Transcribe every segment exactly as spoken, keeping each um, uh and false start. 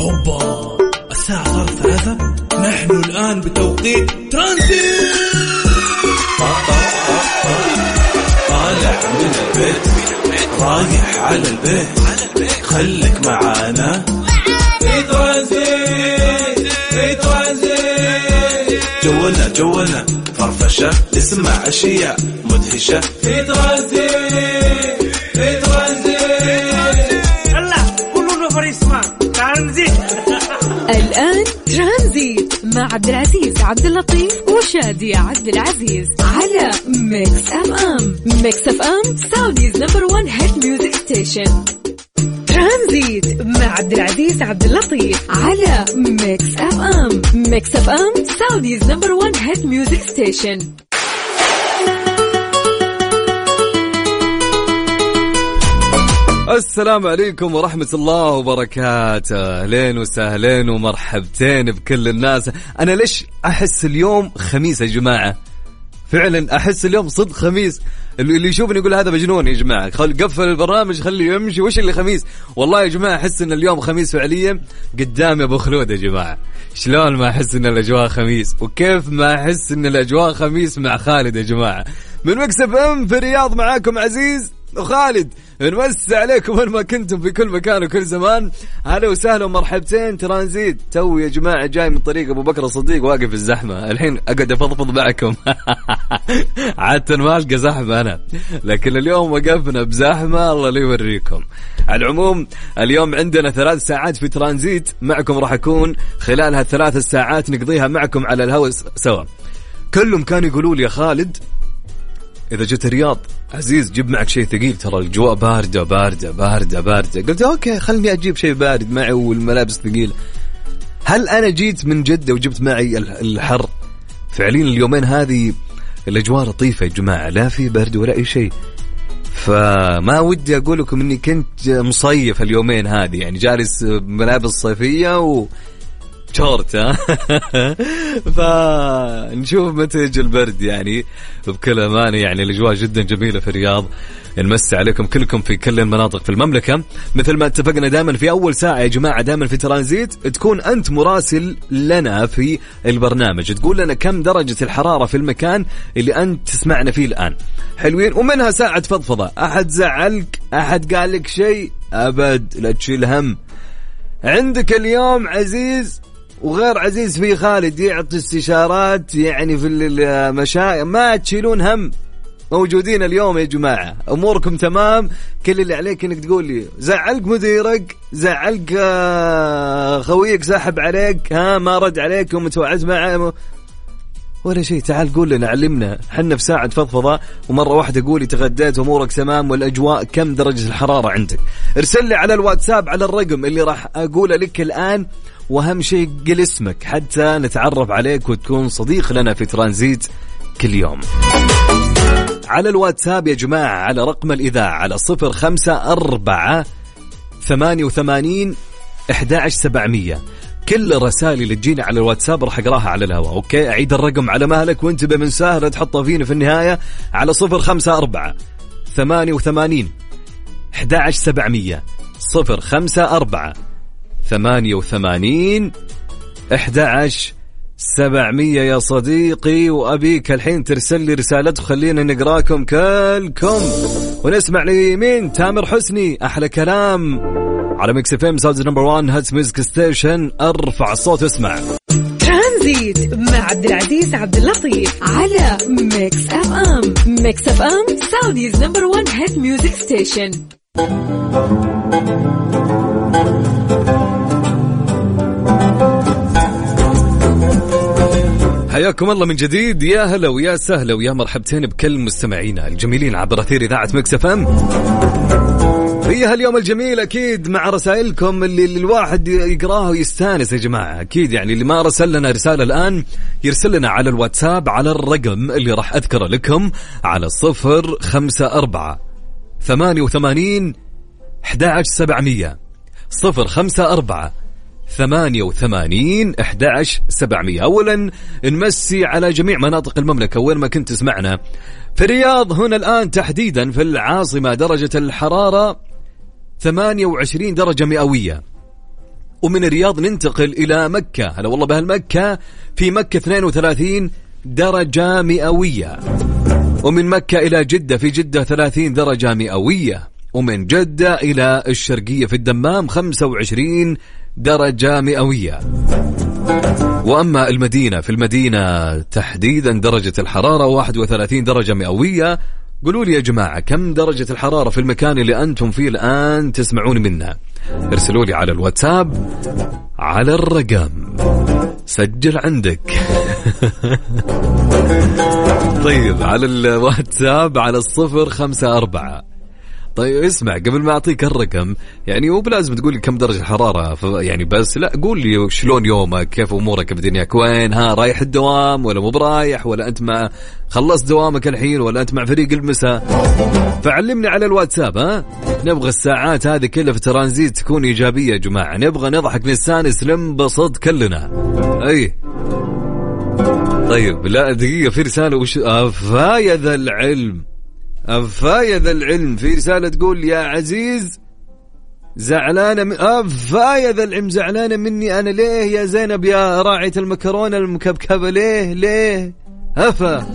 أوبا الساعة صارت ثلاثة. نحن الآن بتوقيت ترانزيت. طالع من البيت رايح على البيت، خليك معانا في ترانزيت في ترانزيت. جولنا جولنا فرفشة، اسمع أشياء مدهشة في ترانزيت في ترانزيت. الله كله فريسمان ترانزيت. الآن ترانزيت مع عبد العزيز عبد اللطيف وشادي عبد العزيز على ميكس اف ام. ميكس اف ام سعوديز نمبر وان هيت ميوزك ستيشن. ترانزيت مع عبد العزيز عبد اللطيف على ميكس اف ام. ميكس اف ام سعوديز نمبر وان هيت ميوزك ستيشن. السلام عليكم ورحمة الله وبركاته. أهلين وسهلين ومرحبتين بكل الناس. أنا ليش أحس اليوم خميس يا جماعة؟ فعلا أحس اليوم صدق خميس. اللي يشوفني يقول هذا مجنون يا جماعة، خل قفل البرنامج خليه يمشي، وش اللي خميس؟ والله يا جماعة أحس إن اليوم خميس فعليا. قدامي أبو خلود يا جماعة، شلون ما أحس إن الأجواء خميس، وكيف ما أحس إن الأجواء خميس مع خالد يا جماعة من ميكس اف ام في الرياض. معاكم عزيز وخالد، نمس عليكم وين ما كنتم في كل مكان وكل زمان. هلا وسهلا ومرحبتين. ترانزيت تو يا جماعة جاي من طريق أبو بكر الصديق، واقف في الزحمة الحين أقعد أفضفض معكم. عادة ما ألقى زحمة أنا، لكن اليوم وقفنا بزحمة الله لا يوريكم. على العموم اليوم عندنا ثلاث ساعات في ترانزيت معكم، راح أكون خلال هالثلاث الساعات نقضيها معكم على الهواء سوا. كلهم كانوا يقولوا لي يا خالد إذا جيت الرياض عزيز جيب معك شيء ثقيل، ترى الجواء باردة باردة باردة باردة. قلت أوكي خلني أجيب شيء بارد معي والملابس ثقيلة. هل أنا جيت من جدة وجبت معي الحر؟ فعليا اليومين هذه الأجواء لطيفة يا جماعة، لا في برد ولا أي شيء. فما ودي أقول لكم إني كنت مصيف اليومين هذه، يعني جالس ملابس صيفية و شورت. ها فنشوف متى يجي البرد يعني بكل أمانة. يعني الأجواء جدا جميلة في الرياض. نمسي عليكم كلكم في كل المناطق في المملكة. مثل ما اتفقنا دائما في أول ساعة يا جماعة، دائما في ترانزيت تكون أنت مراسل لنا في البرنامج، تقول لنا كم درجة الحرارة في المكان اللي أنت تسمعنا فيه الآن. حلوين. ومنها ساعة فضفضة، أحد زعلك، أحد قال لك شيء، أبد لا تشيل هم. عندك اليوم عزيز وغير عزيز في خالد يعطي استشارات يعني في المشاكل، ما تشيلون هم، موجودين اليوم يا جماعة، أموركم تمام. كل اللي عليك إنك تقول لي زعلك مديرك، زعلك خويك سحب عليك، ها ما رد عليك ومتوعد معه ولا شيء، تعال قول لنا علمنا. حنا في ساعة فضفضة ومرة واحدة قولي تغديت أمورك تمام والأجواء كم درجة الحرارة عندك. ارسل لي على الواتساب على الرقم اللي راح أقوله لك الآن، وأهم شيء قل اسمك حتى نتعرف عليك وتكون صديق لنا في ترانزيت كل يوم. على الواتساب يا جماعة على رقم الإذاعة على صفر خمسة أربعة ثمانية وثمانين أحد عشر سبعمية. كل الرسائل اللي تجينا على الواتساب راح أقراها على الهواء. أوكي أعيد الرقم على مهلك وانتبه من سهل تحطه فينا في النهاية على صفر خمسة أربعة ثمانية وثمانين أحد عشر سبعمية. صفر خمسة أربعة ثمانية وثمانين أحد عشر سبعمية يا صديقي. وأبيك الحين ترسل لي رسالة خلينا نقراكم كلكم ونسمع لي مين. تامر حسني أحلى كلام على ميكس اف ام ساوند نمبر وان هاتس ميوزك ستيشن. ارفع الصوت اسمع ترانزيت مع عبد العزيز عبد اللطيف على ميكس اف ام. ميكس اف ام ساوديز نمبر وان هيت ميوزك ستيشن. حياكم الله من جديد، يا هلا ويا سهلا ويا مرحبتين بكل مستمعينا الجميلين عبر أثير إذاعة ميكس اف ام في هاليوم الجميل. أكيد مع رسائلكم اللي الواحد يقراها ويستانس يا جماعة. أكيد يعني اللي ما رسل لنا رسالة الآن يرسل لنا على الواتساب على الرقم اللي راح أذكره لكم على صفر خمسة أربعة ثمانية وثمانين أحد عشر سبعمية. صفر خمسة أربعة ثمانية وثمانين أحد عشر سبعمية. أولا نمسي على جميع مناطق المملكة وين ما كنت تسمعنا. في الرياض هنا الآن تحديدا في العاصمة درجة الحرارة ثمانية وعشرين درجة مئوية، ومن الرياض ننتقل إلى مكة. هلا والله بهالمكة، في مكة اثنين وثلاثين درجة مئوية. ومن مكة إلى جدة في جدة ثلاثين درجة مئوية. ومن جدة إلى الشرقية في الدمام خمسة وعشرين درجة مئوية. وأما المدينة، في المدينة تحديدا درجة الحرارة واحد وثلاثين درجة مئوية. قولوا لي يا جماعة كم درجة الحرارة في المكان اللي أنتم فيه الآن تسمعون منا؟ ارسلوا لي على الواتساب على الرقم، سجل عندك. طيب على الواتساب على الصفر خمسة أربعة. طيب اسمع، قبل ما أعطيك الرقم يعني مو بلازم تقول لي كم درجة الحرارة يعني، بس لا قول لي شلون يومك، كيف أمورك بدنياك، وين ها رايح الدوام ولا مو برايح، ولا أنت مع خلص دوامك الحين ولا أنت مع فريق المساء. فعلمني على الواتساب. ها نبغى الساعات هذه كلها في ترانزيت تكون إيجابية يا جماعة، نبغى نضحك نستانس ننبسط كلنا. أي طيب لا دقيقة، في رسالة وش أفايا ذا العلم، أفايا ذا العلم، في رسالة تقول يا عزيز زعلانة من... أفايا ذا العلم زعلانة مني أنا ليه يا زينب يا راعية المكرونة المكبكبة، ليه ليه أفا.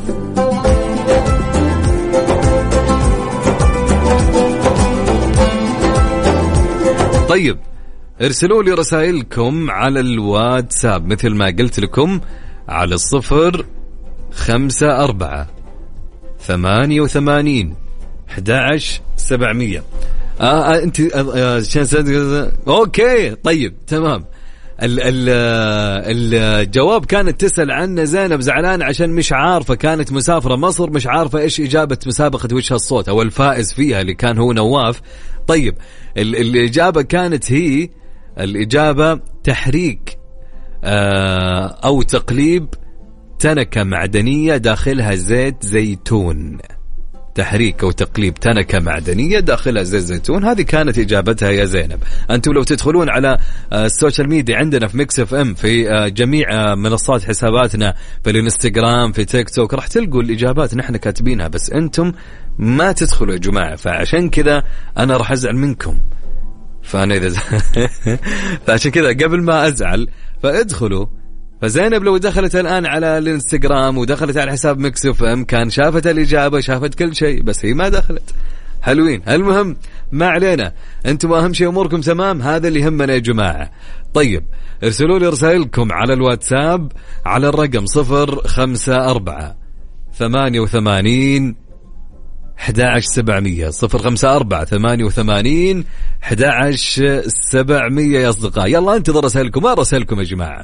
طيب ارسلوا لي رسائلكم على الواتساب مثل ما قلت لكم على الصفر خمسة أربعة ثمانية وثمانين أحد عشر سبعمية. آه أنت آه آه أوكي طيب تمام. ال ال الجواب كانت تسأل عنه زينب زعلان عشان مش عارفة، كانت مسافرة مصر مش عارفة إيش إجابة مسابقة وجه الصوت أو الفائز فيها اللي كان هو نواف. طيب ال الإجابة كانت هي الإجابة تحريك آه أو تقليب تنكة معدنية داخلها زيت زيتون. تحريك أو تقليب تنكة معدنية داخلها زيت زيتون، هذه كانت إجابتها يا زينب. أنتم لو تدخلون على السوشيال ميديا عندنا في ميكس اف ام في جميع منصات حساباتنا في الانستغرام في تيك توك راح تلقوا الإجابات نحن كاتبينها، بس أنتم ما تدخلوا يا جماعة، فعشان كذا أنا راح أزعل منكم. فأنا إذا فعشان كذا قبل ما أزعل فادخلوا. فزينب لو دخلت الآن على الانستغرام ودخلت على حساب ميكس اف ام كان شافت الإجابة شافت كل شيء، بس هي ما دخلت. حلوين. المهم ما علينا، أنتم أهم شيء أموركم تمام، هذا اللي يهمنا يا جماعة. طيب ارسلوا لي رسائلكم على الواتساب على الرقم صفر خمسة أربعة ثمانية وثمانين أحد عشر سبعمية صفر خمسة أربعة ثمانية وثمانين أحد عشر سبعمية يا أصدقاء. يلا انتظر رسائلكم، ما رسائلكم يا جماعة.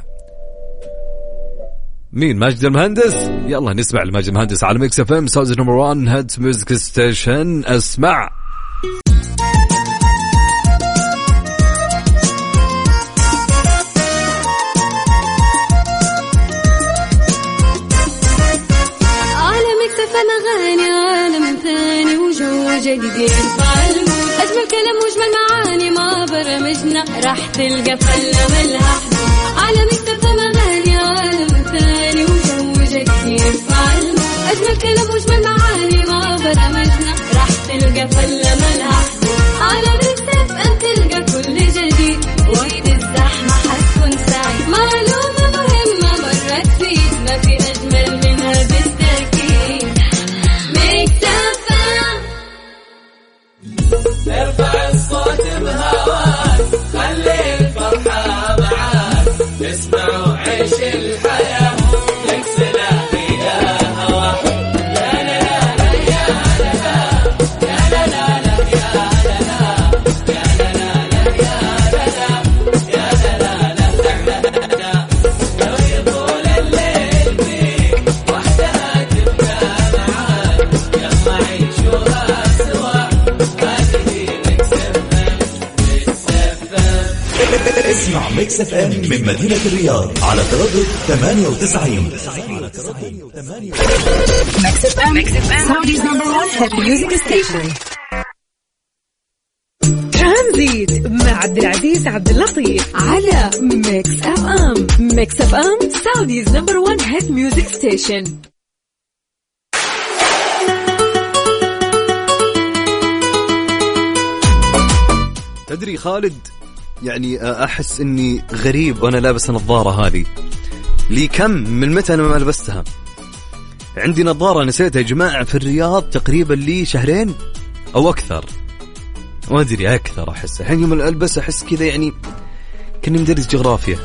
مين؟ ماجد المهندس. يلا نسمع لماجد المهندس على ميكس اف ام ساوند نمبر واحد هيد ميوزك ستيشن. اسمع على ميكس اف ام اغاني عالم ثاني وجو جديد يرفع المود، اجمل كلام واجمل معاني ما برمجنا راح تلقى فله ملها حدود. على ميكس اف ام اغاني عالم ثاني وجو جديد يرفع المود، اجمل كلام واجمل معاني ما برمجنا راح تلقى فله ملها حدود. على ميكس اف ام تلقى كل جديد، وقت الزحمه حتكون سعيد، معلومه مهمه مرت فيك ما في اجمل منها بالتاكيد. ميكس اف ام ارفع الصوت بهواك خلي الفرحة معاك، اسمع وعيش الحياة يكسنا فيها هواك. لا لا لا يا لا يا لا لا لا يا لا لا يا لا لا يا لا لا يا لا لا لو يطول الليل بيك وحدها تبقى معاك، يلا عيشوها سوا. اسمع ميكس اف ام من مدينة الرياض على تردد ثمانية وتسعين. ميكس اف ام سعوديز نمبر واحد هيت ميوزك ستيشن. ترانزيت مع عبد العزيز عبد اللطيف على ميكس اف ام. ميكس اف ام سعوديز نمبر واحد هيت ميوزك ستيشن. تدري خالد يعني أحس إني غريب وأنا لابس النظارة هذه. لي كم من متى أنا ما لبستها؟ عندي نظارة نسيتها يا جماعة في الرياض تقريبا لي شهرين أو أكثر، ما أدري أكثر. أحس الحين يوم ألبس أحس كذا يعني كني مدرس جغرافيا.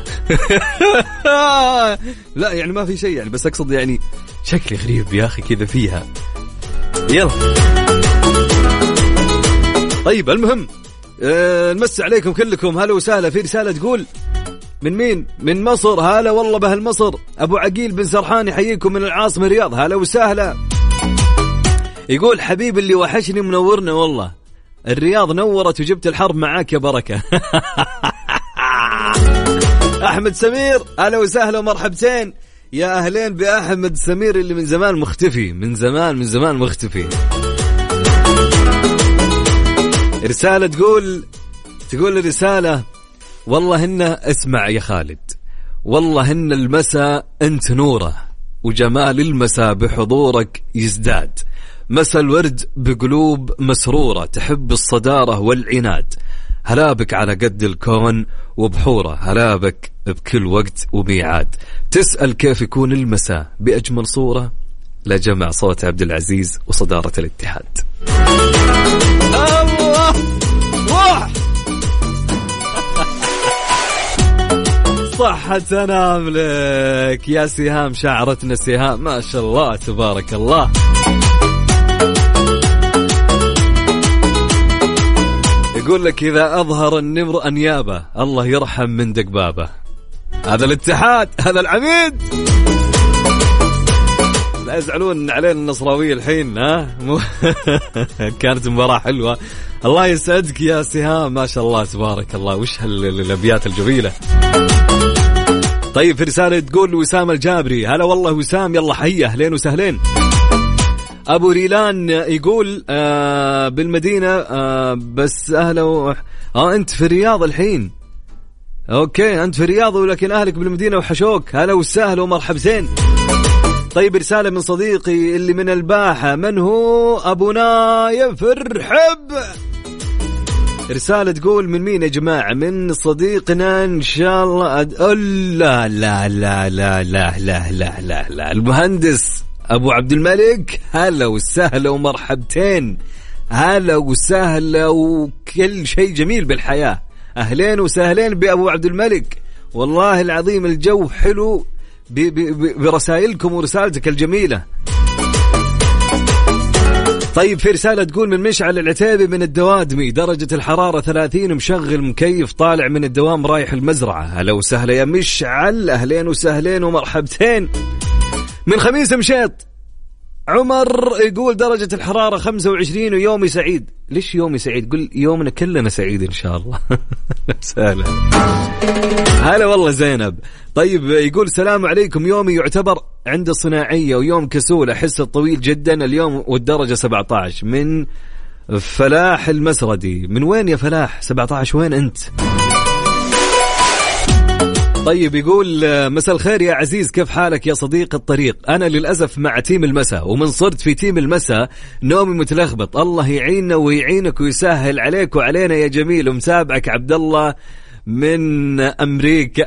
لا يعني ما في شيء يعني، بس أقصد يعني شكلي غريب يا أخي كذا فيها. يلا طيب المهم أه نمس عليكم كلكم، هلا وسهلا. في رسالة تقول من مين؟ من مصر. هلا والله بأهل مصر. أبو عقيل بن سرحان يحييكم من العاصمة الرياض. هلا وسهلا. يقول حبيب اللي وحشني منورنا والله، الرياض نورت وجبت الحرب معاك يا بركة. أحمد سمير هلا وسهلا ومرحبتين. يا أهلين بأحمد سمير اللي من زمان مختفي، من زمان من زمان مختفي. رسالة تقول تقول الرسالة والله هن اسمع يا خالد، والله هن المساء أنت نوره، وجمال المساء بحضورك يزداد، مساء الورد بقلوب مسرورة، تحب الصدارة والعناد، هلابك على قد الكون وبحوره، هلابك بكل وقت وميعاد، تسأل كيف يكون المساء بأجمل صورة، لجمع صوت عبد العزيز وصدارة الاتحاد. الله واه صحة تنام لك يا سهام، شعرتنا سهام ما شاء الله تبارك الله. يقول لك إذا أظهر النمر أنيابه الله يرحم من دقبابه. هذا الاتحاد، هذا العميد. لا يزعلون علينا النصراوية الحين ها. كانت مباراة حلوة. الله يسعدك يا سهام ما شاء الله تبارك الله. وش هالأبيات الجميلة. طيب في رسالة تقول وسام الجابري. هلا والله وسام، يلا حيا أهلين وسهلين. أبو ريلان يقول آه بالمدينة آه بس أهلا و... آه أنت في الرياض الحين. أوكي أنت في الرياض ولكن أهلك بالمدينة وحشوك. هلا وسهلا ومرحبتين. طيب رسالة من صديقي اللي من الباحة، من هو؟ أبو نايف الرحب. رسالة تقول من مين يا جماعة؟ من صديقنا إن شاء الله أد... لا لا لا لا لا لا لا لا لا المهندس أبو عبد الملك. هلا وسهلا ومرحبتين. هلا وسهلا وكل شيء جميل بالحياة. أهلين وسهلين بأبو عبد الملك. والله العظيم الجو حلو برسائلكم ورسالتك الجميلة. طيب في رسالة تقول من مشعل العتيبي من الدوادمي، درجة الحرارة ثلاثين، مشغل مكيف طالع من الدوام رايح المزرعة. هلا وسهلا يا مشعل، أهلين وسهلين ومرحبتين. من خميس مشيط عمر يقول درجة الحرارة خمسة وعشرين ويومي سعيد. ليش يومي سعيد؟ قل يومنا كلنا سعيد إن شاء الله. سهلا. هلا والله زينب. طيب يقول السلام عليكم، يومي يعتبر عند الصناعية ويوم كسول، أحس الطويل جدا اليوم والدرجة سبعة عشر. من فلاح المسردي. من وين يا فلاح؟ سبعة عشر وين أنت؟ طيب يقول مساء الخير يا عزيز، كيف حالك يا صديق الطريق؟ أنا للأسف مع تيم المساء، ومن صرت في تيم المساء نومي متلخبط. الله يعيننا ويعينك ويسهل عليك وعلينا يا جميل. ومتابعك عبد الله من أمريكا.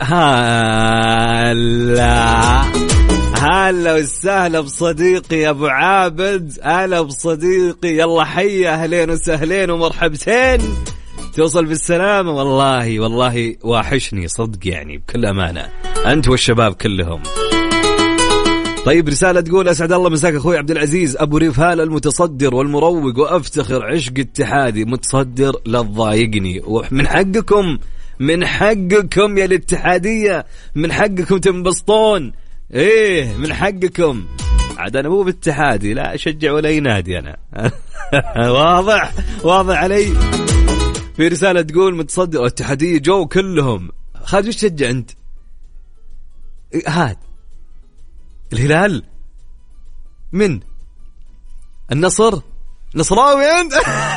هلا هلا وسهلا بصديقي أبو عابد. هلا بصديقي، يلا حيا أهلين وسهلين ومرحبتين. توصل بالسلامة. والله والله واحشني صدق يعني بكل أمانة أنت والشباب كلهم. طيب رسالة تقول أسعد الله مساك أخوي عبد العزيز، أبو ريفال المتصدر والمروق، وأفتخر عشق اتحادي متصدر لا تضايقني. ومن حقكم من حقكم يا الاتحادية، من حقكم تنبسطون. إيه من حقكم. عاد أنا مو باتحادي، لا أشجع ولا ينادي أنا. واضح واضح علي. في رسالة تقول متصدر الاتحادية جو كلهم. خالد وش تشجع أنت؟ هاد الهلال. من النصر؟ نصراوي أنت؟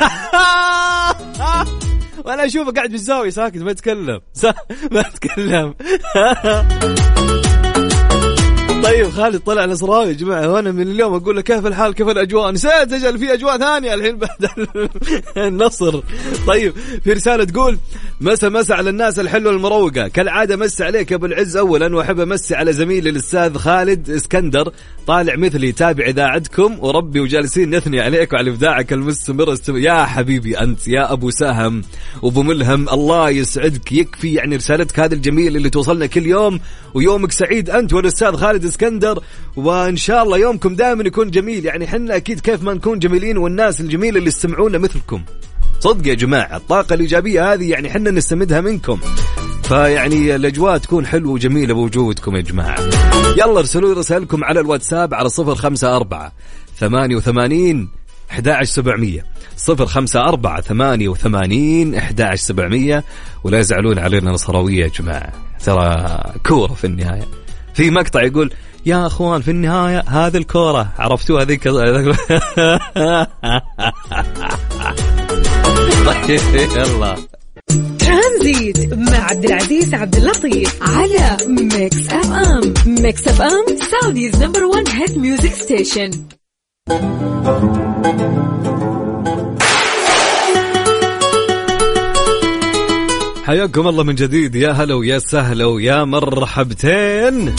وأنا أشوفك قاعد بالزاوية ساكت ما تكلم ما تكلم. طيب خالد طلع نصراوي يا جماعة، وانا من اليوم اقول له كيف الحال كيف الاجواء، نسيت اجل في اجواء ثانية الحين بعد النصر. طيب في رسالة تقول مسا مسا على الناس الحلوة المروقة كالعادة، مسا عليك يا ابو العز اولا، واحب امسي على زميلي الاستاذ خالد اسكندر طالع مثلي تابع اذاعتكم وربي وجالسين نثني عليك وعلى ابداعك المستمر. يا حبيبي انت يا ابو سهم وابو ملهم الله يسعدك، يكفي يعني رسالتك هذا الجميل اللي توصلنا كل يوم، ويومك سعيد انت والاستاذ خالد اسكندر، وان شاء الله يومكم دائما يكون جميل. يعني حنا اكيد كيف ما نكون جميلين والناس الجميله اللي يستمعونا مثلكم، صدق يا جماعه الطاقه الايجابيه هذه يعني حنا نستمدها منكم، فيعني الاجواء تكون حلوه وجميله بوجودكم يا جماعه. يلا ارسلوا رسائلكم على الواتساب على صفر خمسة أربعة ثمانية وثمانين أحد عشر سبعمية، صفر خمسة أربعة ثمانية وثمانين أحد عشر سبعمية. ولا يزعلون علينا نصراوية يا جماعة، ترى كورة في النهاية. في مقطع يقول يا أخوان في النهاية هذه الكورة، عرفتوا هذيك يلا ترانزيت مع عبد العزيز عبد اللطيف على ميكس اف ام. ميكس اف ام سعوديز نمبر وان هيت ميوزك ستيشن. حياكم الله من جديد، يا هلا ويا سهلا ويا مرحبتين.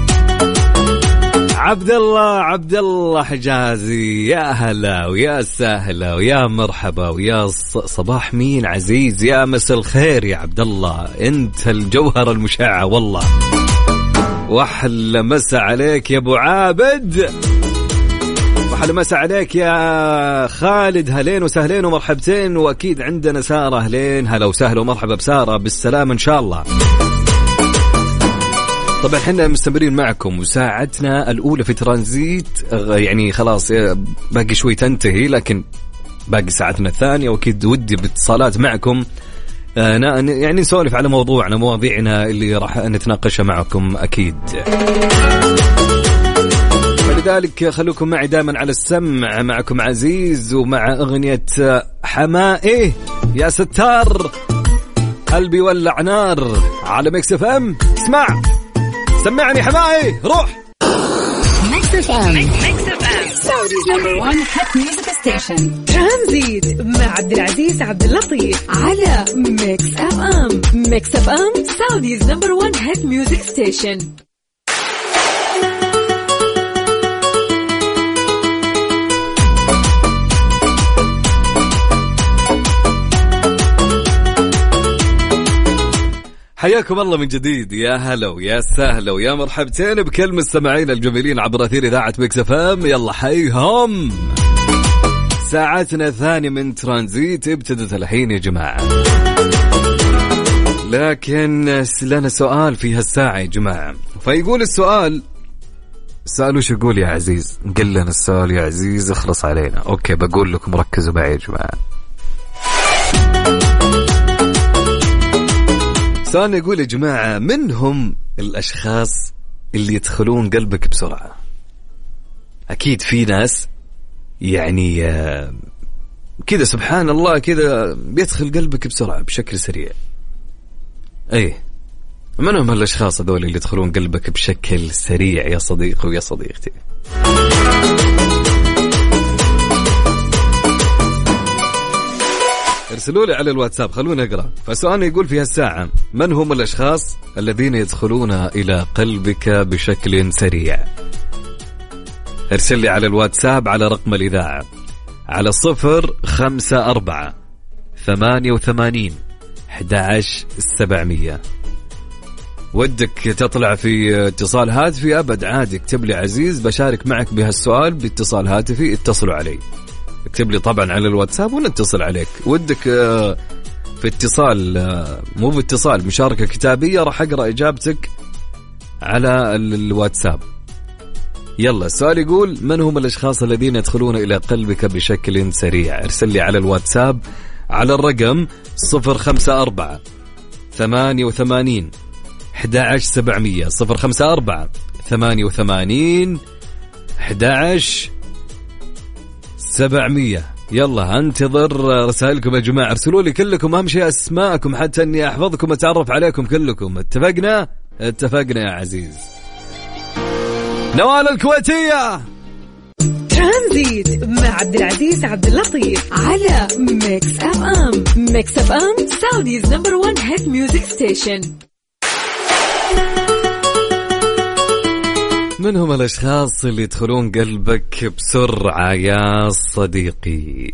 عبد الله عبد الله حجازي، يا هلا ويا سهلا ويا مرحبا ويا صباح مين عزيز، يا مساء الخير يا عبد الله، انت الجوهر المشعة والله. واحلى مسا عليك يا ابو عابد، واحلى مسا عليك يا خالد، هلين وسهلين ومرحبتين. واكيد عندنا سارة، هلين هلا وسهلا ومرحبا بسارة، بالسلام ان شاء الله. طبعا احنا مستمرين معكم وساعتنا الأولى في ترانزيت، يعني خلاص باقي شوي تنتهي، لكن باقي ساعتنا الثانية، وأكيد ودي باتصالات معكم يعني نسولف على موضوعنا مواضيعنا اللي راح نتناقشها معكم أكيد. فلذلك خلوكم معي دائما على السمع، معكم عزيز ومع أغنية حمائي يا ستار قلبي ولع نار على ميكس اف ام. اسمع سمعني حمائي روح. ميكس اف ام، ميكس اف ام سعوديز نمبر وان هيت ميوزك ستيشن. ترانزيت مع عبد العزيز عبد اللطيف على ميكس اف ام. ميكس اف ام سعوديز نمبر وان هيت ميوزك ستيشن. حياكم الله من جديد، يا هلا ويا سهلا ويا مرحبتين بكل مستمعين الجميلين عبر أثير إذاعة ميكس اف ام. يلا حيهم، ساعتنا الثانية من ترانزيت ابتدت الحين يا جماعة، لكن لنا سؤال في هالساعة يا جماعة. فيقول السؤال، السؤال وش يقول يا عزيز؟ قل لنا السؤال يا عزيز، اخلص علينا. أوكي بقول لكم ركزوا معي يا جماعة. سؤال يقول يا جماعة، من هم الأشخاص اللي يدخلون قلبك بسرعة؟ أكيد في ناس يعني كذا سبحان الله كذا بيدخل قلبك بسرعة بشكل سريع. أيه، من هم الأشخاص هذول اللي يدخلون قلبك بشكل سريع يا صديقي ويا صديقتي؟ ارسلوا لي على الواتساب خلونا نقرأ. فسؤالنا يقول في هالساعة، من هم الأشخاص الذين يدخلون إلى قلبك بشكل سريع؟ ارسل لي على الواتساب على رقم الإذاعة على صفر خمسة أربعة ثمانية وثمانين أحد عشر سبعمية. ودك تطلع في اتصال هاتفي؟ أبد عادي، اكتب لي عزيز بشارك معك بهالسؤال باتصال هاتفي، اتصلوا علي، اكتب لي طبعا على الواتساب ونتصل عليك. ودك في اتصال مو في اتصال مشاركة كتابية، راح أقرأ إجابتك على الواتساب. يلا السؤال يقول، من هم الأشخاص الذين يدخلون إلى قلبك بشكل سريع؟ ارسل لي على الواتساب على الرقم صفر خمسة أربعة ثمانية وثمانين أحد عشر سبعمية، صفر خمسة أربعة ثمانية وثمانين أحد عشر سبعمية. يلا انتظر رسائلكم يا جماعة، ارسلوا لي كلكم، أهم شيء أسماءكم حتى أني أحفظكم وأتعرف عليكم كلكم. اتفقنا؟ اتفقنا يا عزيز. نوال الكويتية. ترانزيت مع عبد العزيز عبد اللطيف على ميكس اف ام. ميكس اف ام سعوديز نمبر ون هيت ميوزك ستيشن. من هم الأشخاص اللي يدخلون قلبك بسرعة يا صديقي؟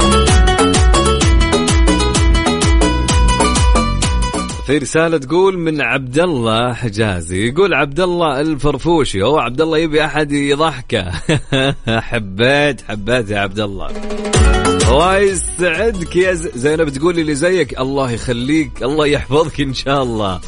في رسالة تقول من عبد الله حجازي، يقول عبد الله الفرفوشي، هو عبد الله يبي أحد يضحكه. حبيت حبيت يا عبد الله، الله يسعدك يا زينب. تقول اللي زيك الله يخليك، الله يحفظك إن شاء الله.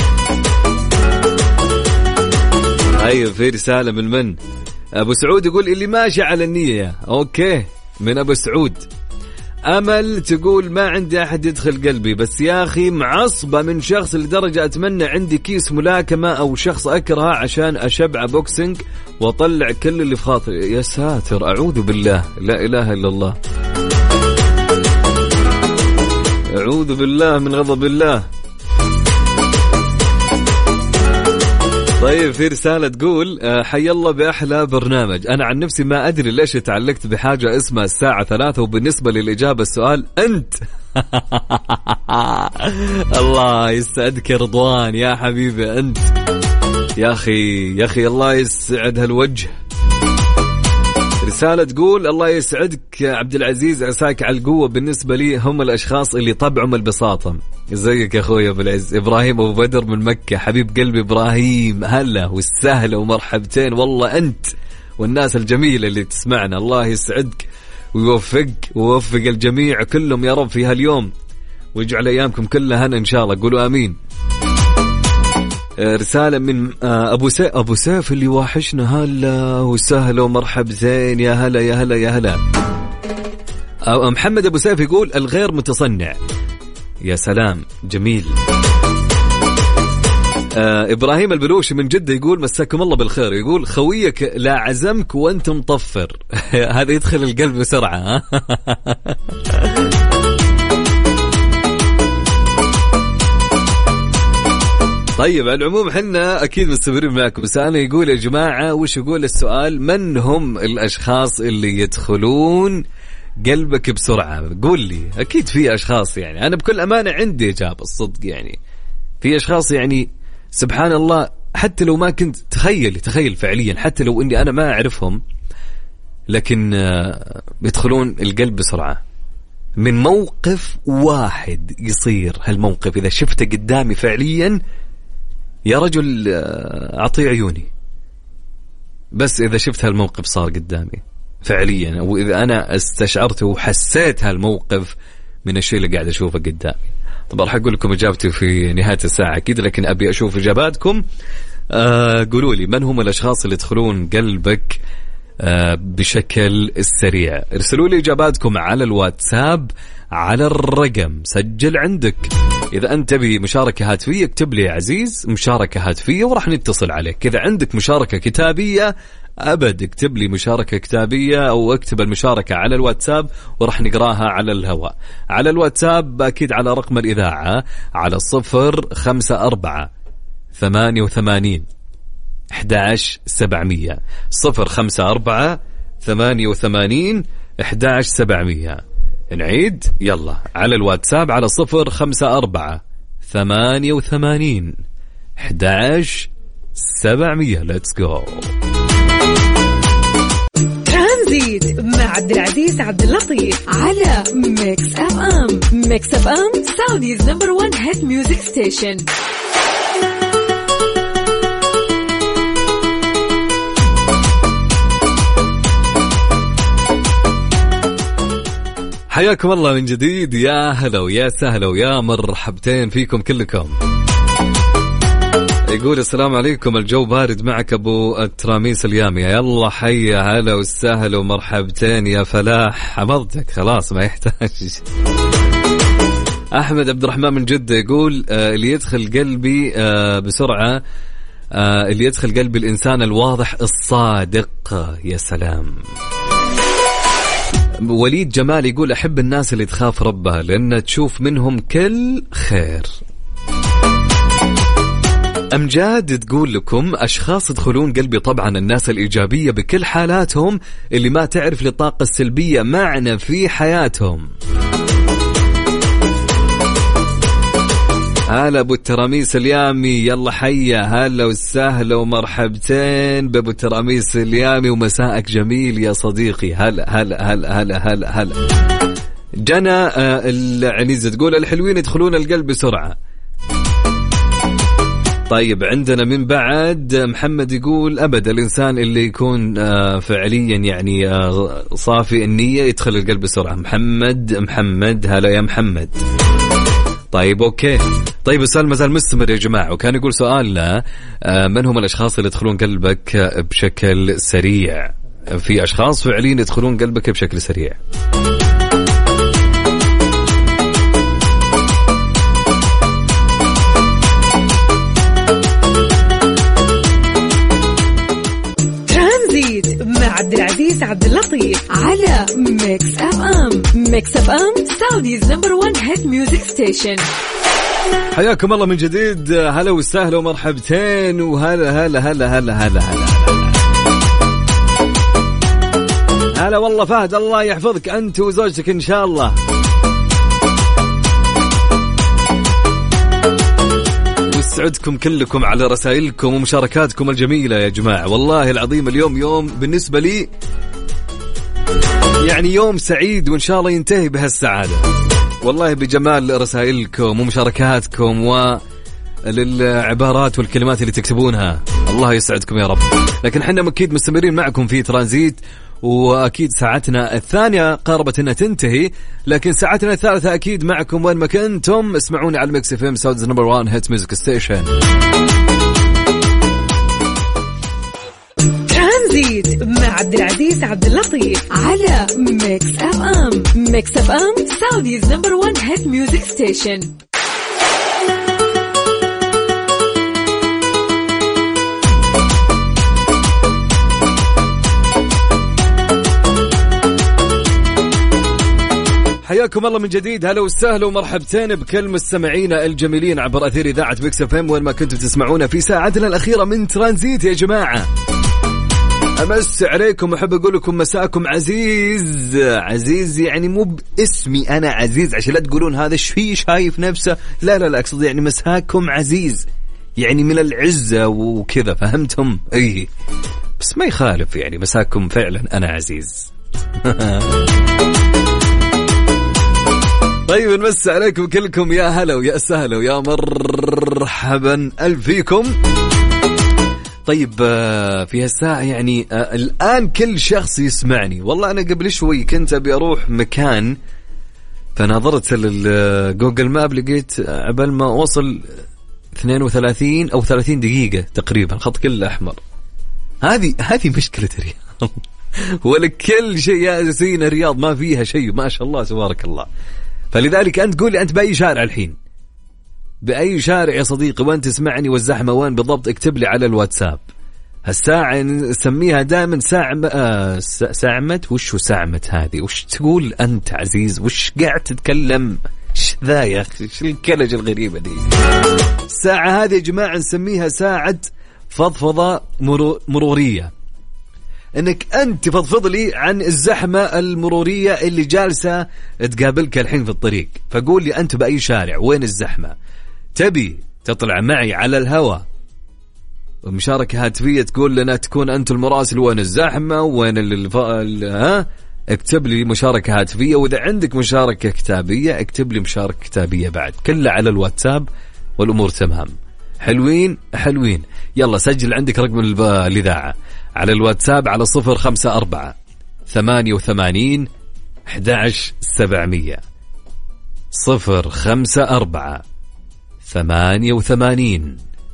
أيوة في رسالة من من أبو سعود يقول اللي ماشي على النية. أوكي من أبو سعود. أمل تقول ما عندي أحد يدخل قلبي، بس يا أخي معصبة من شخص لدرجة أتمنى عندي كيس ملاكمة أو شخص أكرهه عشان أشبع بوكسينج وأطلع كل اللي في خاطري. يا ساتر أعوذ بالله، لا إله إلا الله، أعوذ بالله من غضب الله. طيب في رسالة تقول حي الله بأحلى برنامج. أنا عن نفسي ما أدري ليش تعلقت بحاجة اسمها الساعة ثلاثة، وبالنسبة للإجابة السؤال أنت. الله يسعدك يا رضوان يا حبيبي أنت. يا أخي يا أخي الله يسعد هالوجه. رسالة تقول الله يسعدك يا عبد العزيز، عساك على القوة. بالنسبة لي هم الأشخاص اللي طبعهم البساطة. ازيك يا أخوي أبو العز؟ إبراهيم أبو بدر من مكة، حبيب قلبي إبراهيم، هلا والسهلة ومرحبتين والله أنت والناس الجميلة اللي تسمعنا. الله يسعدك ويوفق ويوفق الجميع كلهم يا رب في هاليوم، ويجعل أيامكم كلها هنا إن شاء الله، قولوا آمين. رسالة من أبو سيف، أبو سيف اللي واحشنا، هلا وسهلا ومرحب زين، يا هلا يا هلا يا هلا. محمد أبو سيف يقول الغير متصنع. يا سلام جميل. إبراهيم البلوشي من جدة يقول مساكم الله بالخير، يقول خويك لا عزمك وأنت مطفر. هذا يدخل القلب بسرعة. طيب على العموم حنا أكيد مستمرين معكم، بس أنا يقول يا جماعة وش يقول السؤال؟ من هم الأشخاص اللي يدخلون قلبك بسرعة؟ قول لي. أكيد في أشخاص، يعني أنا بكل أمانة عندي إجابة الصدق، يعني في أشخاص يعني سبحان الله حتى لو ما كنت تخيل تخيل فعليا حتى لو إني أنا ما أعرفهم، لكن يدخلون القلب بسرعة من موقف واحد يصير. هالموقف إذا شفته قدامي فعليا يا رجل أعطي عيوني، بس إذا شفت هالموقف صار قدامي فعليا، أو إذا أنا استشعرت وحسيت هالموقف من الشيء اللي قاعد أشوفه قدامي. طبعا راح أقول لكم إجابتي في نهاية الساعة أكيد، لكن أبي أشوف إجاباتكم. آه قولوا لي من هم الأشخاص اللي يدخلون قلبك آه بشكل سريع. ارسلوا لي إجاباتكم على الواتساب على الرقم، سجل عندك. إذا أنت تبي مشاركة هاتفية اكتب لي يا عزيز مشاركة هاتفية وراح نتصل عليك. إذا عندك مشاركة كتابية أبد اكتب لي مشاركة كتابية أو اكتب المشاركة على الواتساب وراح نقراها على الهواء. على الواتساب أكيد على رقم الإذاعة على صفر خمسة أربعة ثمانية وثمانين أحد عشر سبعمية، صفر خمسة أربعة ثمانية وثمانين أحد عشر سبعمية. نعيد يلا على الواتساب على صفر خمسة أربعة ثمانية وثمانين أحد عشر سبعمية. Let's go. ترانزيت مع عبد العزيز عبد اللطيف على ميكس اف ام. ميكس اف ام سعوديز نمبر ون هيت ميوزك ستيشن. حياكم الله من جديد، يا هلا ويا سهلا ويا مرحبتين فيكم كلكم. يقول السلام عليكم، الجو بارد معك أبو التراميس اليامية. يلا حيا هلا وسهلا ومرحبتين يا فلاح، حفظتك خلاص ما يحتاج. أحمد عبد الرحمن من جدة يقول آه اللي يدخل قلبي آه بسرعة آه اللي يدخل قلبي الإنسان الواضح الصادق. يا سلام. وليد جمال يقول أحب الناس اللي تخاف ربها لأن تشوف منهم كل خير. أمجاد تقول لكم أشخاص يدخلون قلبي طبعا الناس الإيجابية بكل حالاتهم اللي ما تعرف للطاقة السلبية معنى في حياتهم. هلا أبو التراميس اليامي، يلا حيا، هلا وسهلا ومرحبتين بأبو التراميس اليامي ومساءك جميل يا صديقي. هلا هلا هلا هلا هلا هلا. جنى العنيزة تقول الحلوين يدخلون القلب بسرعة. طيب عندنا من بعد محمد يقول أبدا الإنسان اللي يكون فعليا يعني صافي النية يدخل القلب بسرعة. محمد محمد هلا يا محمد. طيب أوكي. طيب السؤال مازال مستمر يا جماعة، وكان يقول سؤالنا من هم الأشخاص اللي يدخلون قلبك بشكل سريع؟ في أشخاص فعليا يدخلون قلبك بشكل سريع. مع عبد العزيز عبد اللطيف على ميكس اف ام. ميكس اف ام سعوديز نمبر وان هيت ميوزك ستيشن. حياكم الله من جديد، هلا وسهلا ومرحبتين وهلا هلا هلا هلا هلا هلا هلا والله فهد الله يحفظك أنت وزوجتك إن شاء الله. ويسعدكم كلكم على رسائلكم ومشاركاتكم الجميلة يا جماعة. والله العظيم اليوم يوم بالنسبة لي يعني يوم سعيد، وإن شاء الله ينتهي بهالسعادة والله بجمال رسائلكم ومشاركاتكم وللعبارات والكلمات اللي تكتبونها. الله يسعدكم يا رب. لكن حنا أكيد مستمرين معكم في ترانزيت، وأكيد ساعتنا الثانية قاربت أنها تنتهي، لكن ساعتنا الثالثة أكيد معكم وين ما كنتم. اسمعوني على ميكس اف ام ساودز نمبر وان هيت ميوزك ستيشن. ترانزيت مع عبد العزيز عبد اللطيف على ميكس اف ام. ميكس اف ام ساوديز نمبر وان هيت ميوزك ستيشن. حياكم الله من جديد، هلا وسهلا ومرحبتين بكل مستمعينا الجميلين عبر أثير إذاعة ميكس اف ام وين ما كنتم تسمعونا في ساعتنا الأخيرة من ترانزيت يا جماعة. أمس عليكم وأحب أقول لكم مساءكم عزيز. عزيز يعني مو باسمي أنا عزيز عشان لا تقولون هذا شوي شايف نفسه، لا لا لا، أقصد يعني مساءكم عزيز يعني من العزة وكذا، فهمتم؟ أيه بس ما يخالف يعني مساءكم فعلا أنا عزيز. طيب نمسي عليكم كلكم، يا هلا ويا سهلا ويا مرحبا ألف فيكم. طيب في هالساعة يعني الآن كل شخص يسمعني. والله أنا قبل شوي كنت أبي أروح مكان، فنظرت للجوجل ماب لقيت عبال ما وصل اثنين وثلاثين أو ثلاثين دقيقة تقريبا، الخط كله أحمر. هذه هذه مشكلة الرياض. ولكل شيء يا زين الرياض ما فيها شيء ما شاء الله تبارك الله. فلذلك أنت قولي أنت بأي شارع الحين، بأي شارع يا صديقي وأنت تسمعني، والزحمة وين بالضبط؟ اكتب لي على الواتساب. هالساعة نسميها دائما ساعمة آه ساعمة. وش هو ساعمة هذه؟ وش تقول أنت عزيز؟ وش قاعد تتكلم؟ ايش ذا يا أخي؟ ايش الكلجة الغريبة دي؟ الساعة هذه يا جماعة نسميها ساعة فضفضة مرورية. انك انت تفضفض لي عن الزحمة المرورية اللي جالسة تقابلك الحين في الطريق. فقول لي انت بأي شارع وين الزحمة، تبي تطلع معي على الهواء ومشاركة هاتفية تقول لنا تكون انت المراسل وين الزحمة وين الف... ها اكتب لي مشاركة هاتفية، واذا عندك مشاركة كتابية اكتب لي مشاركة كتابية بعد، كلها على الواتساب والامور تمام. حلوين حلوين. يلا سجل عندك رقم الإذاعة على الواتساب على صفر خمسة أربعة ثمانية وثمانين أحد عشر سبعمية. صفر خمسة أربعة ثمانية وثمانين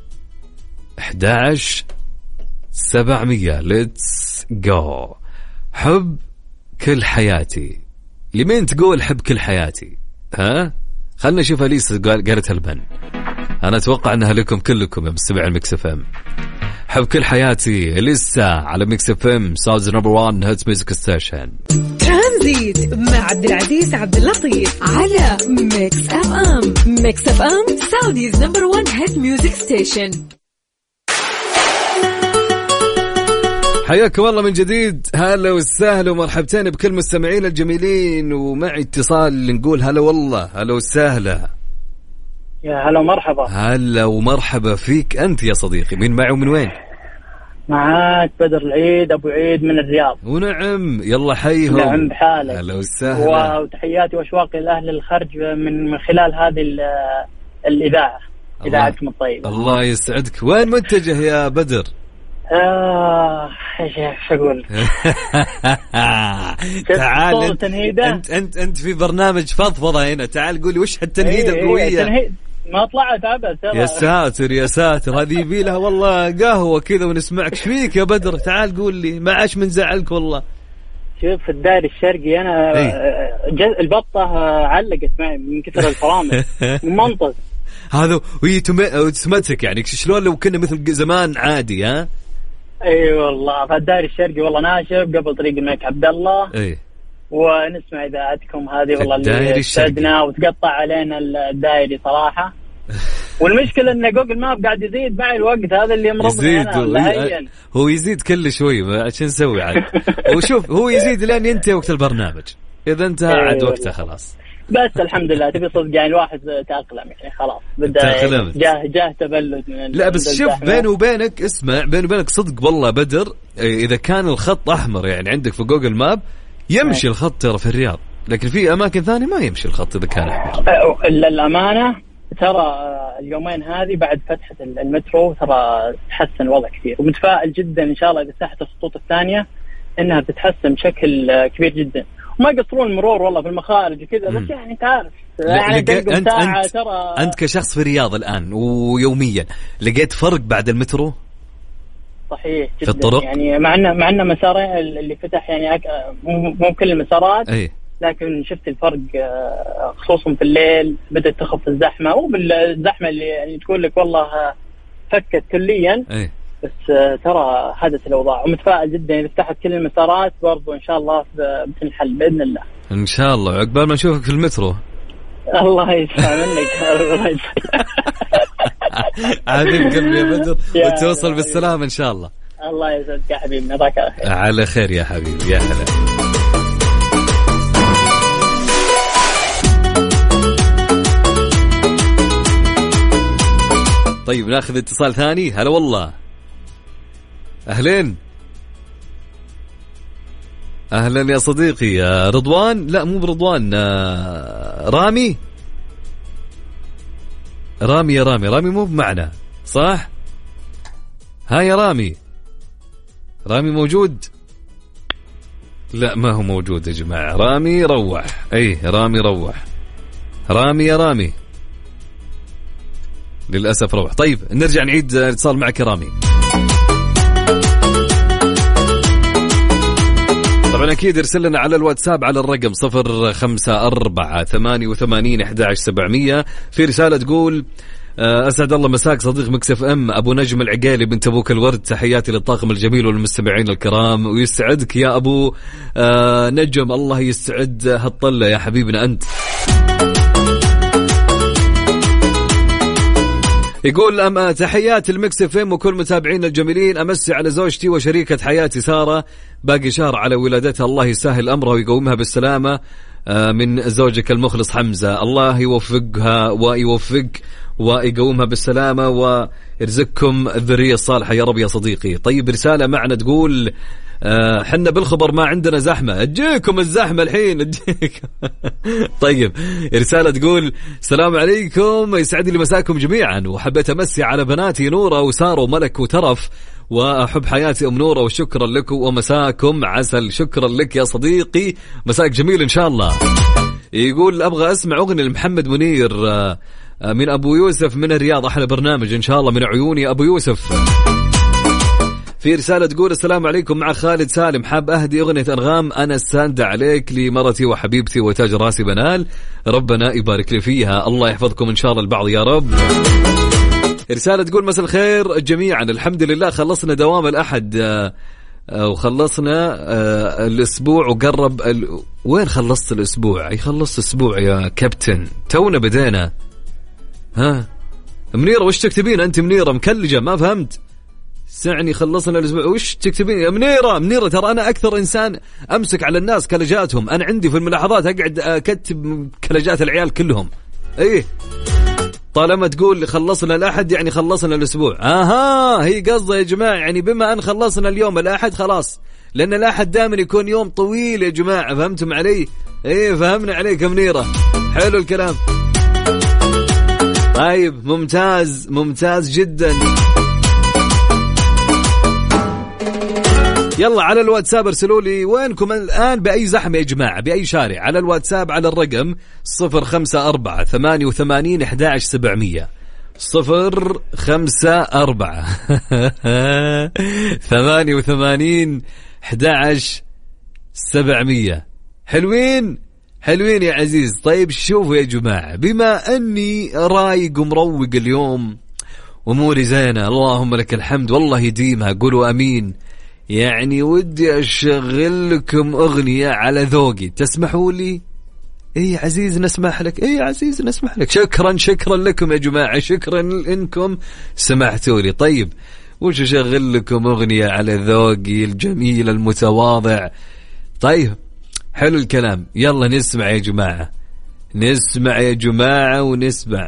أحد عشر سبعمية. Let's go. حب كل حياتي. لمين تقول حب كل حياتي؟ ها خلنا نشوف أليسا قالت هالبن. أنا أتوقع أنها لكم كلكم يا مستمعين ميكس اف ام. حب كل حياتي لسه على ميكس اف ام ساوندز نمبر وان هيت ميوزك ستيشن. ترانزيت مع عبد العزيز عبد اللطيف على ميكس اف ام. ميكس اف ام ساوديز نمبر وان هيت ميوزك ستيشن. حياكم الله من جديد. هلا وسهلا ومرحبتين بكل مستمعين الجميلين، ومعي اتصال نقول هلا والله. هلا وسهلا. يا هلا ومرحبا. هلا ومرحبا فيك أنت يا صديقي. مين معي ومن وين؟ معاك بدر العيد أبو عيد من الرياض. ونعم، يلا حيهم. نعم بحالك. هلا وسهلا. وتحياتي وأشواقي لأهل الخرج من من خلال هذه الإذاعة، إذاعتكم الطيبة. الله يسعدك. وين متجه يا بدر؟ آه ايش اقول. تعال انت انت انت, انت في برنامج فضفضه هنا، تعال قولي وش هالتنهيده ايه القويه. ايه تنهيد ما طلعت ابد. يا ساتر يا ساتر، هذه يبي لها والله قهوه كذا ونسمعك. ايش فيك يا بدر؟ تعال قول لي، ما عاش من زعلك والله. شوف في الدائري الشرقي انا ايه؟ البطه علقت معي من كثر الفرامل منطق هذا. وهي تسمتك يعني شلون لو كنا مثل زمان عادي. ها اي أيوة والله. في الدائري الشرقي والله ناشب قبل طريق الملك عبد الله. اي ونسمع اذاعتكم هذه والله اللي استدنا وتقطع علينا الدائري صراحه. والمشكله ان جوجل ماب قاعد يزيد مع الوقت، هذا اللي يمرضني انا. هو يزيد كل شوي، عشان نسوي عاد. وشوف هو يزيد لين ينتهي وقت البرنامج، اذا انتهى عاد وقته خلاص. بس الحمد لله تبي صدق يعني الواحد تأقلم يعني خلاص بدأ جاه جاه تبلد من. لا بس شوف بيني وبينك، اسمع بيني وبينك صدق والله بدر، إذا كان الخط أحمر يعني عندك في جوجل ماب يمشي الخط ترى في الرياض، لكن في أماكن ثانية ما يمشي الخط إذا كان أحمر. الأمانة ترى اليومين هذه بعد فتحة المترو ترى تحسن الوضع كثير، ومتفائل جدا إن شاء الله إذا فتحت الخطوط الثانية إنها بتتحسن بشكل كبير جدا. وما يقصرون المرور والله في المخارج وكذا، بس يعني انت عارف يعني أنت, أنت, ترى أنت كشخص في الرياض الآن ويوميا لقيت فرق بعد المترو؟ صحيح جدا. في الطرق يعني معنا معنا مسارين اللي فتح يعني مو كل المسارات. أي. لكن شفت الفرق خصوصا في الليل بدأت تخف الزحمة، وبالزحمة اللي يعني تقول لك والله فكت كليا. أي. بس ترى حدث الأوضاع، ومتفائل جدا إذا فتحت كل المسارات برضو إن شاء الله بتنحل بإذن الله. إن شاء الله عقبال ما نشوفك في المترو. الله يسمع منك. عادي قلبي يا بدر، وتوصل بالسلامة إن شاء الله. الله يسعدك يا حبيبي، نراك على خير. على خير يا حبيبي، يا هلا. طيب ناخذ اتصال ثاني. هلا والله. أهلين. أهلا يا صديقي. رضوان؟ لا مو برضوان، رامي. رامي يا رامي رامي مو بمعنا صح؟ ها يا رامي، رامي موجود؟ لا ما هو موجود يا جماعة. رامي روح. أي رامي روح. رامي يا رامي للأسف روح. طيب نرجع نعيد اتصال معك يا رامي. طبعا أكيد ارسل لنا على الواتساب على الرقم صفر خمسة أربعة ثمانية وثمانين أحد عشر سبعمية. في رسالة تقول أسعد الله مساك صديق مكس اف ام أبو نجم العقالي بنت أبوك الورد، تحياتي للطاقم الجميل والمستمعين الكرام. ويسعدك يا أبو نجم، الله يسعد هالطلة يا حبيبنا أنت. يقول أم تحيات المكس اف ام وكل متابعين الجميلين، أمسي على زوجتي وشريكة حياتي سارة، باقي شهر على ولادتها، الله يسهل أمرها ويقومها بالسلامة من زوجك المخلص حمزة، الله يوفقها ويوفق ويقومها بالسلامة ويرزقكم الذرية الصالحة يا رب يا صديقي. طيب رسالة معنا تقول أه حنا بالخبر ما عندنا زحمة، أجيكم الزحمة الحين أجيكم. طيب رسالة تقول السلام عليكم، يسعد لي مساكم جميعا، وحبيت أمسي على بناتي نورة وسارة وملك وترف، وأحب حياتي أم نورة، وشكرا لكم ومساكم عسل. شكرا لك يا صديقي، مساك جميل إن شاء الله. يقول أبغى أسمع أغنية لمحمد منير من أبو يوسف من الرياض، أحلى برنامج إن شاء الله من عيوني أبو يوسف. في رسالة تقول السلام عليكم، مع خالد سالم، حاب أهدي أغنية أنغام أنا الساند عليك لمرتي وحبيبتي وتاج راسي بنال، ربنا يبارك لي فيها، الله يحفظكم إن شاء الله البعض يا رب. رسالة تقول مساء الخير جميعا، الحمد لله خلصنا دوام الأحد وخلصنا الأسبوع وقرب ال... وين خلصت الأسبوع؟ أي خلصت أسبوع يا كابتن، تونا بدينا. ها منيرة وش تكتبين أنت منيرة مكلجة؟ ما فهمت. سعني خلصنا الأسبوع. وش تكتبين يا منيرة؟ منيرة ترى أنا أكثر إنسان أمسك على الناس كلجاتهم. أنا عندي في الملاحظات أقعد أكتب كلجات العيال كلهم. إيه طالما تقول خلصنا الأحد يعني خلصنا الأسبوع. آها هي قصدها يا جماعة يعني بما أن خلصنا اليوم الأحد خلاص، لأن الأحد دائما يكون يوم طويل يا جماعة. فهمتم علي؟ إيه فهمنا عليك يا منيرة. حلو الكلام. طيب ممتاز ممتاز جدا. يلا على الواتساب ارسلوا لي وينكم الآن بأي زحمة يا جماعة، بأي شارع. على الواتساب على الرقم صفر خمسة أربعة ثمانية وثمانين أحد عشر سبعمية صفر خمسة أربعة ثمانية وثمانين أحد عشر سبعمية. حلوين حلوين يا عزيز. طيب شوفوا يا جماعة، بما أني رايق ومروق اليوم وأموري زينة اللهم لك الحمد والله يديمها، قولوا أمين. يعني ودي أشغل لكم أغنية على ذوقي، تسمحوا لي؟ إيه عزيز نسمح لك. إيه عزيز نسمح لك. شكرا شكرا لكم يا جماعة، شكرا إنكم سمحتوا لي. طيب وش أشغل لكم أغنية على ذوقي الجميل المتواضع؟ طيب حلو الكلام. يلا نسمع يا جماعة، نسمع يا جماعة ونسمع.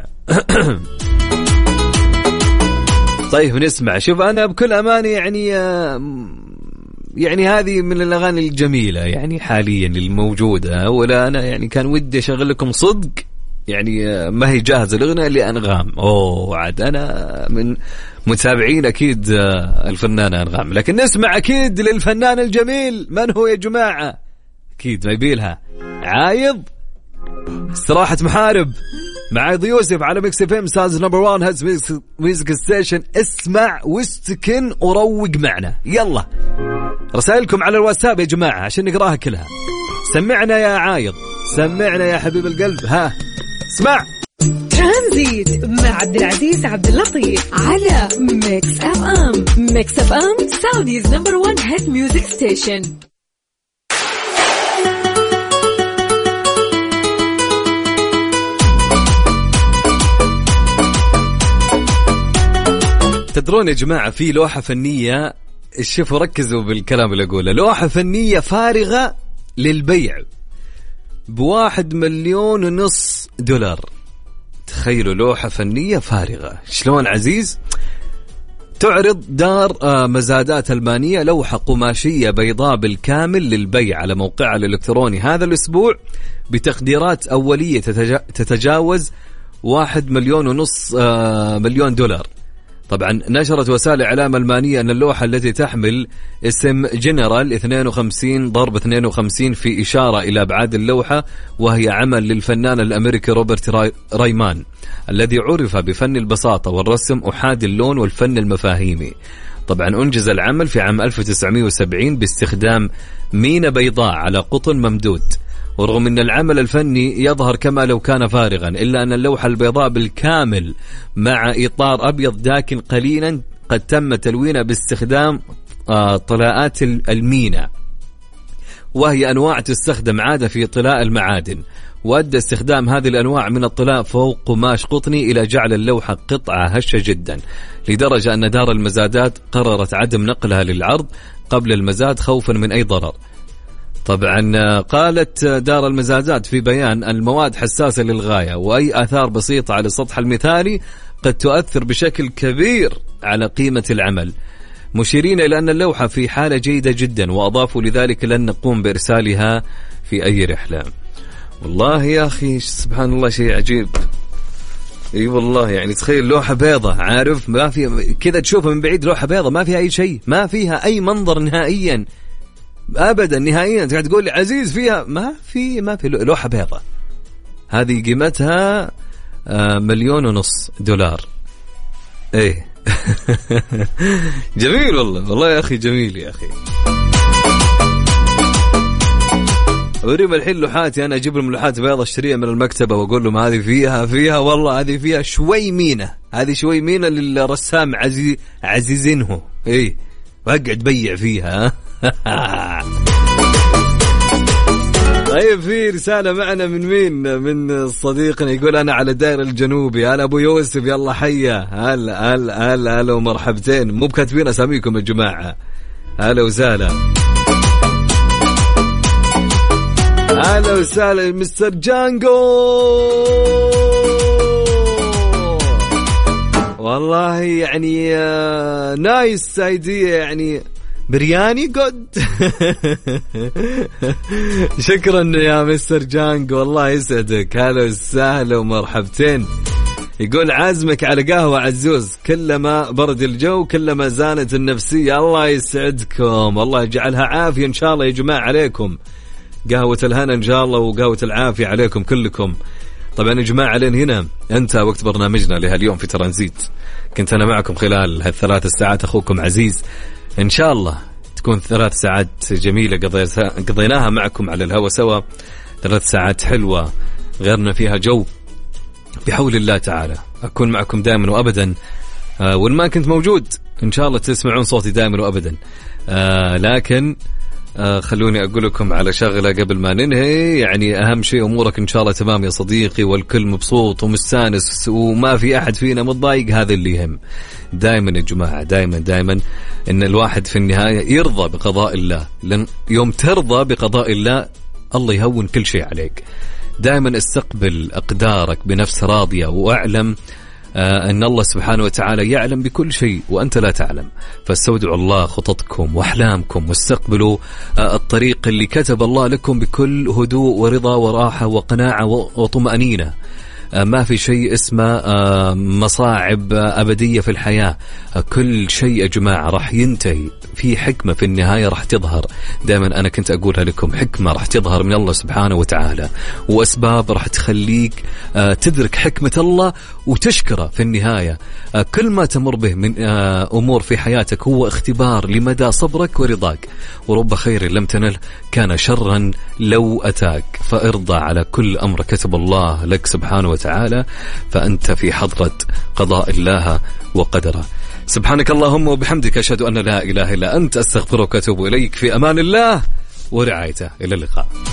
طيب نسمع. شوف أنا بكل أمانة يعني يعني هذه من الأغاني الجميلة يعني حاليا الموجودة، ولا أنا يعني كان ودي أشغل لكم صدق يعني ما هي جاهزة الأغنية اللي أنغام. أوه عاد أنا من متابعين أكيد الفنانة أنغام، لكن نسمع أكيد للفنان الجميل. من هو يا جماعة؟ أكيد ما يبيلها عايض استراحة محارب مع عايض يوسف على ميكس اف ام ساز نمبر وان هاتس ميوزك ستيشن. اسمع واستكن وروق معنا. يلا رسائلكم على الواتساب يا جماعة عشان نقراها كلها. سمعنا يا عايض، سمعنا يا حبيب القلب. ها اسمع ترانزيت مع عبد العزيز عبد اللطيف على ميكس اف ام. ميكس اف ام سعوديز نمبر وان هيت ميوزك ستيشن. تدرون يا جماعة في لوحة فنية، شوفوا ركزوا بالكلام اللي أقوله، لوحة فنية فارغة للبيع بواحد مليون ونص دولار. تخيلوا لوحة فنية فارغة شلون عزيز. تعرض دار مزادات ألمانية لوحة قماشية بيضاء بالكامل للبيع على موقعها الإلكتروني هذا الأسبوع بتقديرات أولية تتجاوز واحد مليون ونص مليون دولار. طبعا نشرت وسائل إعلام ألمانية أن اللوحة التي تحمل اسم جنرال اثنين وخمسين ضرب اثنين وخمسين في إشارة إلى أبعاد اللوحة، وهي عمل للفنان الأمريكي روبرت راي رايمان الذي عرف بفن البساطة والرسم أحاد اللون والفن المفاهيمي. طبعا أنجز العمل في عام ألف وتسعمائة وسبعين باستخدام مينة بيضاء على قطن ممدود. ورغم أن العمل الفني يظهر كما لو كان فارغا، إلا أن اللوحة البيضاء بالكامل مع إطار أبيض داكن قليلا قد تم تلوينها باستخدام طلاءات المينا، وهي أنواع تستخدم عادة في طلاء المعادن. وأدى استخدام هذه الأنواع من الطلاء فوق قماش قطني إلى جعل اللوحة قطعة هشة جدا، لدرجة أن دار المزادات قررت عدم نقلها للعرض قبل المزاد خوفا من أي ضرر. طبعا قالت دار المزادات في بيان المواد حساسة للغاية، وأي آثار بسيطة على السطح المثالي قد تؤثر بشكل كبير على قيمة العمل، مشيرين إلى أن اللوحة في حالة جيدة جدا، وأضافوا لذلك لن نقوم بإرسالها في أي رحلة. والله يا أخي سبحان الله شيء عجيب. اي والله يعني تخيل لوحة بيضة، عارف ما في كذا تشوفها من بعيد لوحة بيضة ما فيها أي شيء، ما فيها أي منظر نهائيا أبدا نهائيا. قاعد تقول لي عزيز فيها ما في ما في لوحة بيضة. هذه قيمتها مليون ونص دولار. ايه جميل والله والله يا أخي جميل يا أخي. أريم الحين لوحاتي أنا أجيب لهم لوحات بيضة اشتريها من المكتبة وأقول لهم هذه فيها فيها والله هذه فيها شوي مينة، هذه شوي مينة للرسام عزيز عزيزينه إيه، وأقعد بيع فيها. طيب في رسالة معنا من مين؟ من صديقنا يقول أنا على الدائرة الجنوبي. هلا أبو يوسف، يلا حيا. هلا هلا هلا هلا ومرحبتين. مو بكاتبين أساميكم يا جماعة. هلا وسهلا. هلا وسهلا مستر جانجو. والله يعني نايس سايدية يعني برياني قد. شكرا يا مستر جانج، والله يسعدك. هلا وسهلا ومرحبتين. يقول عازمك على قهوة عزوز، كلما برد الجو كلما زانت النفسية. الله يسعدكم، الله يجعلها عافية إن شاء الله يا جماعة عليكم. قهوة الهنا إن شاء الله وقهوة العافية عليكم كلكم. طبعا يا جماعة لين هنا انتهى وقت برنامجنا لهاليوم في ترانزيت. كنت أنا معكم خلال هالثلاث ساعات أخوكم عزيز. إن شاء الله تكون ثلاث ساعات جميلة قضيناها معكم على الهواء سوا. ثلاث ساعات حلوة غيرنا فيها جو بحول الله تعالى. أكون معكم دائما وأبدا، آه وإن ما كنت موجود إن شاء الله تسمعون صوتي دائما وأبدا. آه لكن آه خلوني أقول لكم على شغلة قبل ما ننهي. يعني أهم شيء أمورك إن شاء الله تمام يا صديقي، والكل مبسوط ومستانس وما في أحد فينا متضايق. هذا اللي يهم. دائما يا جماعة دائما دائما إن الواحد في النهاية يرضى بقضاء الله، لأن يوم ترضى بقضاء الله الله يهون كل شيء عليك. دائما استقبل أقدارك بنفس راضية، وأعلم آه أن الله سبحانه وتعالى يعلم بكل شيء وأنت لا تعلم. فاستودعوا الله خططكم وأحلامكم، واستقبلوا آه الطريق اللي كتب الله لكم بكل هدوء ورضا وراحة وقناعة وطمأنينة. ما في شيء اسمه مصاعب أبدية في الحياة. كل شيء يا جماعة راح ينتهي، في حكمة في النهاية راح تظهر. دائما أنا كنت أقولها لكم، حكمة راح تظهر من الله سبحانه وتعالى، وأسباب راح تخليك تدرك حكمة الله وتشكره في النهاية. كل ما تمر به من أمور في حياتك هو اختبار لمدى صبرك ورضاك. ورب خير لم تنل كان شرا لو أتاك. فارضى على كل أمر كتب الله لك سبحانه وتعالى، فأنت في حضرة قضاء الله وقدره. سبحانك اللهم وبحمدك، أشهد أن لا إله إلا أنت، أستغفرك وأتوب إليك. في أمان الله ورعايته. إلى اللقاء.